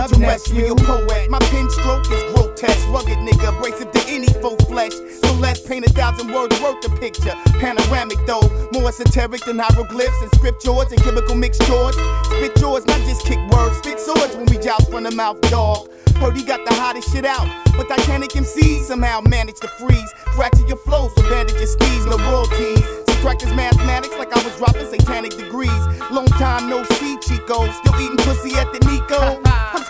terrestrial poet. My pen stroke is grotesque, rugged nigga, abrasive to any faux flesh. So let's paint 1,000 words worth of picture. Panoramic though, more esoteric than hieroglyphs and scriptures and chemical mixtures. Spit yours, not just kick words, spit swords when we joust from the mouth, dog. Heard he got the hottest shit out, but Titanic MCs somehow managed to freeze. Fracture your flow, so bandage your steez, no royalties. Subtract his mathematics like I was dropping satanic degrees. Long time no see, Chico, still eating pussy at the Nico.